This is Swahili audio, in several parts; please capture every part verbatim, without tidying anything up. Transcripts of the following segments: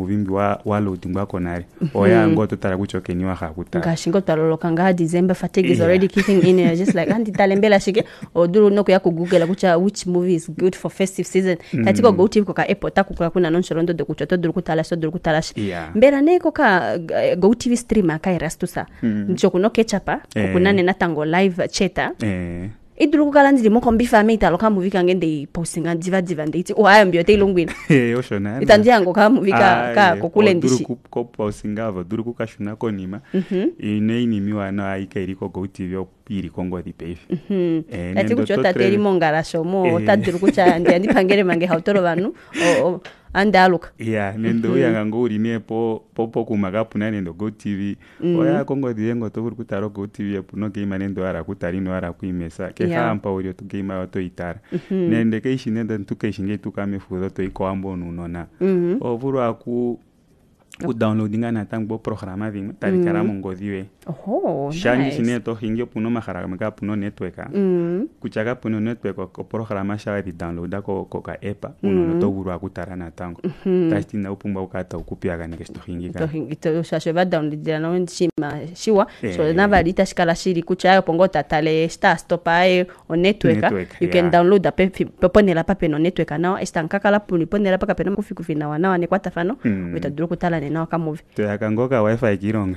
movie mbi wa wa loading wako nari oya ngoto tara kuchokeni wa hakutara ngashingo taloloka nga December fatigue is already kicking in and just like anti talembela shike oduru no kuya ku Google kucha which movie is good for festive season tatiko go tv ko ka Apple takukula kuna nonchorondo de kuchoto duru kutala so duru kutala mbera neko ka go tv streamer ka irastusa nchoko no ketchapa kunane na tango live cheta eh idulu kukalandile mo kombi family talo ka movie kange ndei posting and diva diva ndei o aya mbio te ilongwini eh oshona itandiango ka movie ka ka kokulendishi duru ku posting ava duru kukashuna konima ine inimiwa na aikairiko go tv iri kongo di pave eh ati kuchota teri mongara shomo taduru kucha ndi andi pangere mange hautoro banu o andaluka yeah nendo yanga ngori ne po popo kumagapu na nendo go tv oya kongo diengo to buru kutaro go tv puno game nendo ara kutari no ara kuimesa ke hampa ori to game auto itara nende ke ishinenda tukeshinge tukame fudo to ikwambo nunona o buru aku ku downloadinga na tangbo programa vinga talikara mongodiwe oho shani shine to hinge puno mahara mga puno network mm. kuchaka puno network ko programa shawa di downloada ko ko ka epa uno to buru akutara na tango tasti na upumba ukata ukupiaga nige sto hingi ka to hingi to shashe ba download na nshima shiwa so na valita shikala shiri kuchaya pongota tale sta stopae on network you can download ape ponela pape no network na estankakala puni ponela paka pena kufikufina wana wane kwata fano wetaduru kutala nena ka movie to yakangoka wifi kironga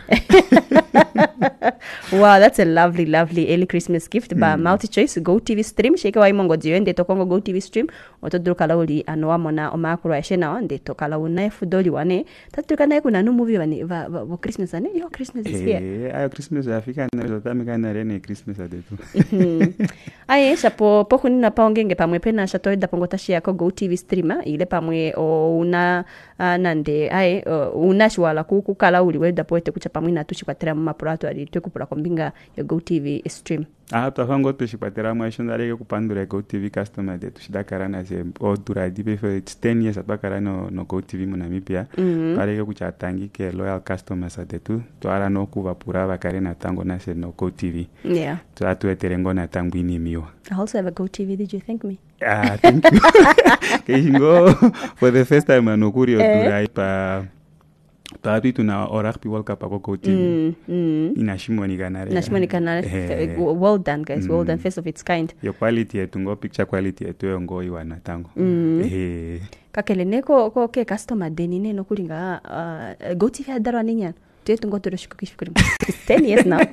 wow, that's a lovely lovely early Christmas gift mm. by multi choice go tv stream sheke wa imongo diende to kongo go tv stream otoduru kala uli anoa mona omakuru ashena wande to kala una fudoli wane tatuka na kuna no movie wane va, va, va Christmas ane yo Christmas is here eh ayo Christmas afika na zo tamika na rene Christmas adetu aye shapo poku nina paongenge pamwe pena shatoida pongotashi yako go tv streamer ile pamwe o una uh, nande aye uh, una shwala kuku kala uli weda poete kuchapa mwina tushikatera mapurato ali tukupura kombinga ya go tv stream ah to fango tushipatera mwashonda leke kupandura go tv customer de tushidakara na ze o duradi be for ten years abakara no no go tv munamipia mm-hmm. Pareke kuchatangi ke loyal customers adetu to ara no kuvapura bakare na tango na se no go tv yeah to atu eterengo na tangu ini miwa I also have a go tv. Did you thank me? Ah, thank you. Kingo for the first time anokuri odurai pa Tadi tuna orak pi World Cup ako go T V. Mm, mm. Inashimo ni ganare. Inashimo ni ganare. Eh. Well done guys. Mm. Well done. First of its kind. Your quality yetu ngo picture quality yetu yongo iwana tango. Mm. Eh. Kakele neko ko ke customer deni ne no kulinga uh, go T V adaro ninya. Tetu ngo toro shikuki shukuri. ten years now.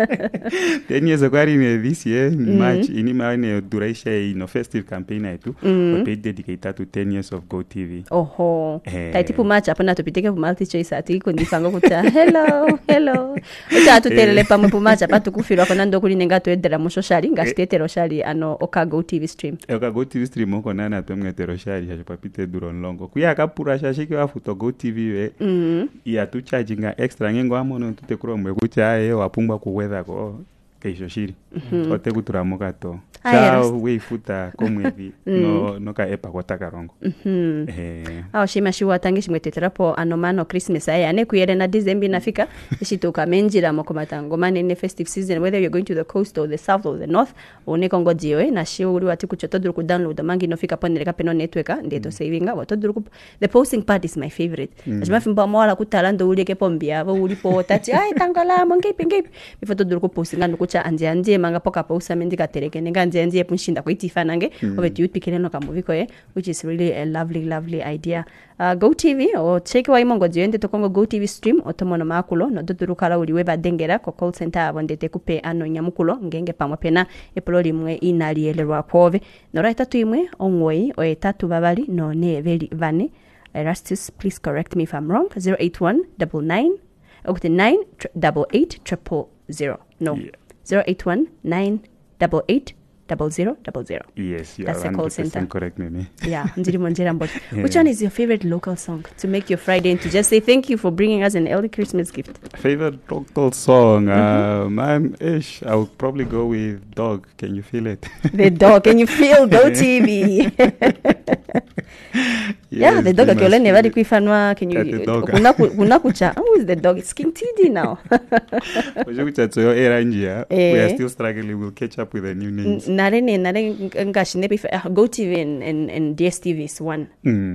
ten years ago in this year mm. March ini maane duraisha ino festive campaign yetu mm. Ope dedicated to ten years of Go T V. Oho. Eh. Taitipu March apana tupiteke multi choice ati kondifango kuta hello hello. Uta tutelele pamwe pu March apatu kufirwa kona ndo kuli nenga to edera mu social ngastetero shali ano oka Go T V stream. Oka Go T V stream oko nana to mngetero shali hajo papite duron longo. Kuya kapura shashiki wa futo Go T V we. Mm. Ya tu charginga extra ngengo amono tutekuro mwe kucha e wapungwa kuweza ko keisho shiri. Mm-hmm. Ote kuturamuka to. Chao we futa komwevi no no ka epa kotaka rongo. Mhm. Eh. Aho shima shiwa tangishi mwetetera po anomano Christmas aya ne kuyere na December nafika shituka menjira mokomatango manene festive season whether you're going to the coast or the south or the north one kongo jiwe na shiuri wati kuchotoduru ku download mangi nofika ponele ka peno network ndeto savinga watoduru the posting part is my favorite. Ajima fimba mwala kutalando ulike pombia abo ulipo tati ai tangala mongepi ngepi before toduru ku posting ando kucha anje anje manga poka posa mendika tereke nenga anje anje punshinda kuitifana nange mm. Obe tu pikireno ka movie ko which is really a lovely lovely idea. Uh, Go T V o check wa imongo jiende to kongo Go T V stream otomono makulo no doduru kala uliwe badengera ko call center abondete kupe ano nyamukulo ngenge pamwe pena epololi mwe inalielelwa kwove no right tatu imwe onwoi o etatu babali no ne veli vane. Erastus, please correct me if I'm wrong. zero eight one nine nine okay nine eight eight triple zero no yeah. zero eight one nine eight eight double zero double zero. Yes, you that's are a call center. Correct me. Yeah, Njiri Monjera Mbot. Which one is your favorite local song to make your Friday and to just say thank you for bringing us an early Christmas gift? Favorite local song? Mm-hmm. Uh, man, ish, I would probably go with Dog. Can you feel it? The Dog. Can you feel Go T V? Yes, yeah, the dog akiola never kuifanwa. Can you kuna kuna kucha? Who is the dog? It's King T D now. Ojo kucha tsoyo era njia. We are still struggling. We'll catch up with the new names. Nare ne nare ngashine Go T V and, and and D S T V is one. Mm.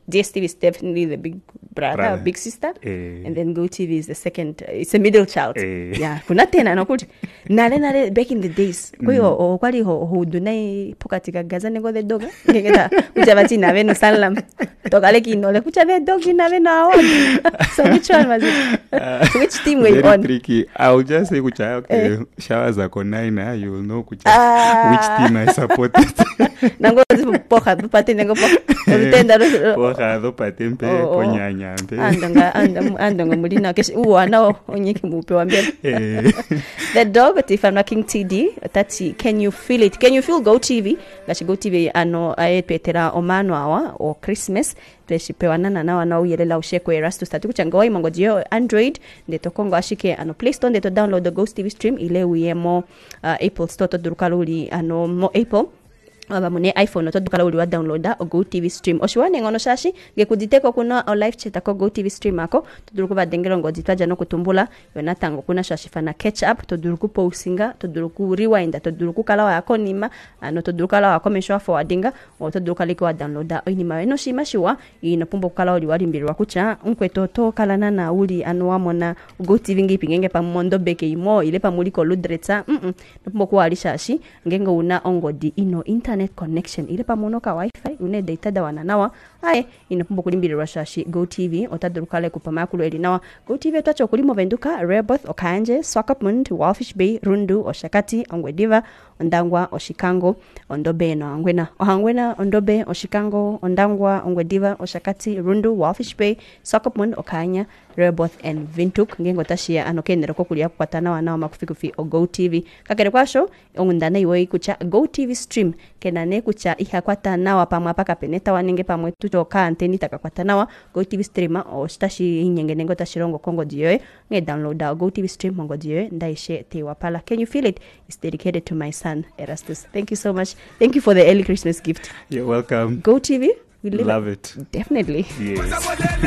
D S T V is definitely the big brother, Brother. big sister, Eh. and then GoTV is the second. Uh, it's a middle child. Eh. Yeah, kuna tena nokuti. Nale nale back in the days. Kwa hiyo o kwali ho ho dunai pokati kagaza nego the dog. Ngeta uchabati na veno salam. Tokale kinole kucha the dog na veno award. So which one was it? Which team were you Very on? tricky. I'll just say kucha okay, Eh. showers are nine, ah, you will know kucha Ah. which team I supported. Nango poka pati nego po. Utenda ro. Poja do patempe Oh, oh. ponyanya mpe. Andonga andonga andonga mulina keshi uwa nao onyeki mupe wa mbele. Eh. The dog tifana King T D tati can you feel it? Can you feel GoTV? Gashi GoTV ano aepetera omano awa o Christmas teshipewanana na wana uyelela usheko Erastus tatu kuchangoa imongo dio Android ndeto kongo ashike ano Play Store ndeto download the GoTV stream ile uyemo uh, Apple Store to durukaluli ano mo Apple aba mune iPhone to dukala uli wa downloada o GoTV stream oshiwane ngono shashi gekuditeko kuna o live chat ko GoTV stream ako tuduruku badengero ngozi twaja no kutumbula yona tango kuna shashi fana catch up tuduruku pausinga tuduruku rewind tuduruku kala wa yako nima ano tuduruku kala wa komesho forwardinga o tuduruka liko wa downloada o inima eno shima shiwa ino pumbo kala uli wali mbiri wakucha unkweto to kala nana uli anu wamona GoTV ngipi ngenge pa mondo beke imo ile pa muliko ludretsa mm -mm. Pumbo kwa alishashi ngengo una ongodi ino internet connection ile pamonoka wifi une data da wananawa aye inapumbo kulimbira rashashi GoTV otadurukale kupama kulo elinawa GoTV tacho kulimo venduka Rehoboth Okanje Swakopmund Walfish Bay Rundu Oshakati Ongwediva Ondangwa Oshikango Ondobe no Angwena Ohangwena Ondobe Oshikango Ondangwa Ongwediva Oshakati Rundu Walfish Bay Swakopmund Okanya Rehoboth and Vintuk ngengo tashia anokenero ko kulia kwatana wana makufikufi o GoTV kakere kwasho ongundana iwe kucha GoTV stream kenane kucha ihakwata nawa pamwa paka peneta wanenge pamwe tucho ka anteni takakwata nawa GoTV streamer o stashi nyenge nengo tashirongo kongo diyoe nge download a GoTV stream mongo diyoe ndaishe te wapala. Can you feel it? It's dedicated to my son Erastus. Thank you so much. Thank you for the early Christmas gift. You're welcome. GoTV, we live Love it. Definitely. Yes.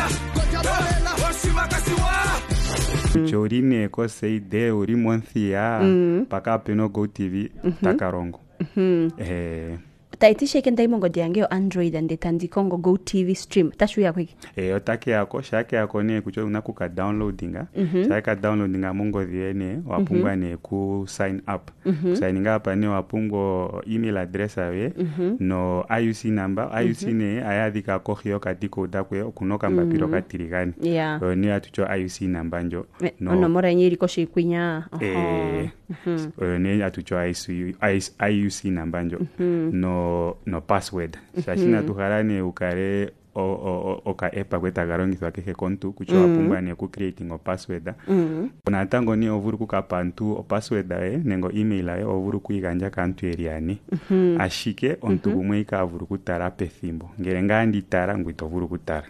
Jorine ko sei de uri monthia paka peno GoTV takarongo. Eh Taitisha kenda imongo diangeo Android and detandi kongo GoTV stream tashu ya kwiki eh otake yako shake yako ne kucho unakuka downloadinga shaka downloadinga mongo diene wapungwa ne ku sign up signing up ne wapungo email address awe no I U C number I U C ne ayadika kohio katiko dakwe kunoka mbapiro katirigani yeah ni atucho I U C number njo no ono mora nyiri koshi kwinya eh ne atucho I U C number njo no no password shashina mm-hmm. tuharane ukare o o o ka epa kweta garongithwa keke kontu kucho mm-hmm. apungwa ne ku creating o password mm-hmm. kuna tango ni ovuru ku kapantu o password ae nengo email ae ovuru ku iganja kantu eriani mm-hmm. ashike ontu mm-hmm. umwe ka ovuru ku tara pethimbo ngerenga ndi tara ngwito ovuru ku tara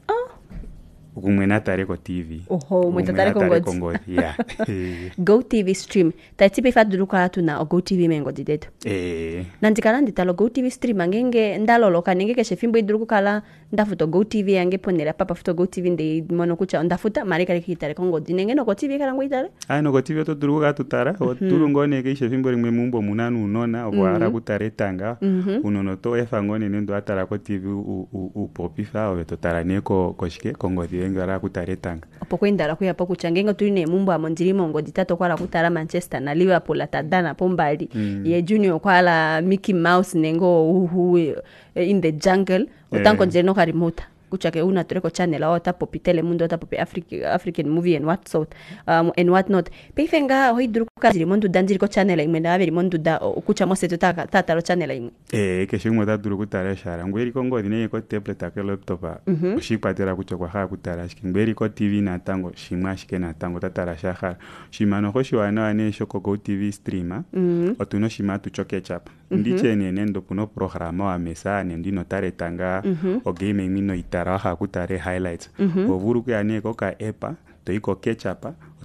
Kumwena tareko T V. Oho, mwena tareko ngodi. Yeah. GoTV stream. Taitipe faduruka tuna o GoTV mengo dideto. Eh. Nandikala nditalo GoTV stream angenge ndalo loka nenge keshe fimbo iduruku kala ndafuto GoTV ange ponera papa futo GoTV ndi mono kucha ndafuta marika kitare kongo dinenge no GoTV kala ngwitare. Ah no GoTV to duruka tutara o turungone keshe fimbo rimwe mumbo munanu unona obwara kutare tanga unono to efangone nendo atara ko T V u u popifa o totara neko koshike kongo ngara kutaretanga opokwenda la kuya poku changenga tuline mumbo amonjiri mongo ditato kwala kutara Manchester na Liverpool atadana pombali mm. ye junior kwala Mickey Mouse nengo uhu in the jungle utanko yeah. Njeno karimota kuchake una tureko channel au tapo pitele mundo tapo pe African African movie and what sort um and what not pefenga hoidruka ziri mondu danjiri ko channel imena averi mondu da kucha mose tutaka tataro channel imwe eh keshingo taduru kutara shara ngweri kongo dine ko tablet ake laptop mm-hmm. shipatera kucha kwa ha kutara ngweri ko T V na tango shimwa shike na tango tatara shahara shimano hoshi wana ane shoko Go T V streamer mm-hmm. otuno shima tu choke chap mm-hmm. ndiche ne nendo puno programa wa mesa ne ndino tare tanga mm-hmm. o game mino ita raha kutare highlights mm-hmm. ovuru ke ane ko ka epa to iko ketchup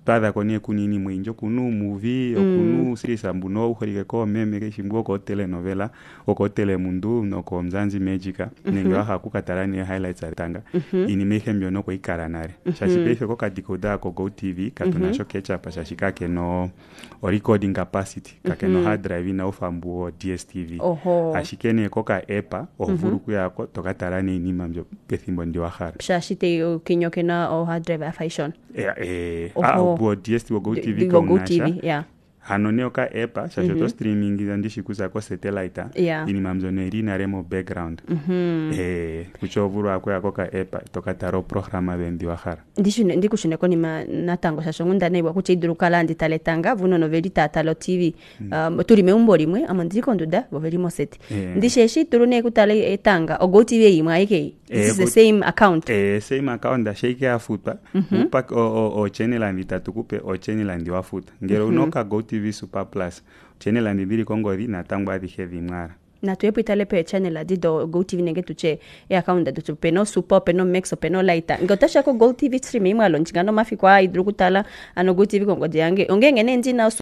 twadha kone kunini mwinjo kunu movie mm. okunu series ambuno ukhorike ko meme ke shimbo ko telenovela oko telemundu noko Mzansi Magica mm -hmm. ninga hakukatarani highlights atanga mm -hmm. inimeke mbyono ko ikaranare mm -hmm. shashipeke ko kadikoda ko Go T V katuna mm -hmm. shokecha pa shashika ke no o recording capacity kake mm -hmm. no hard drive na ufambu D S T V oho ashikene ko ka epa ovuru ku yako tokatarani inima mbyo pethimbo ndi wahara shashite kinyoke na o hard drive afishon eh eh ah bo D S T V Go T V ko Go T V yeah hanoneo ka epa shashoto mm -hmm. streaming ndishikuza ko satellite yeah. ini mamzono irina remo background mm -hmm. eh kuchovuru ako yako ka epa tokataro programa bendi wahara ndishune ndikushune ko nima natango shashongunda naibwa kuchiduru kala nditaletanga vuno noveli tatalo T V mm. um, turime umboli mwe amandiko nduda boveli moseti yeah. ndisheshi turune kutale etanga o Go T V imwa ike this eh, is the same account eh same account da shake afuta mm -hmm. upak o, o, o channel andita tukupe o channel andi wafuta ngero mm -hmm. unoka Go T V Super Plus channel andi biri kongo di na tangwa di heavy mara na tuepo itale pe channel adi do Go T V nenge tuche e account da tu peno super peno max peno lighter ngotasha ko Go T V stream imwa lonchingano mafikwa idrukutala ano Go T V kongo diange ongenge nenzi na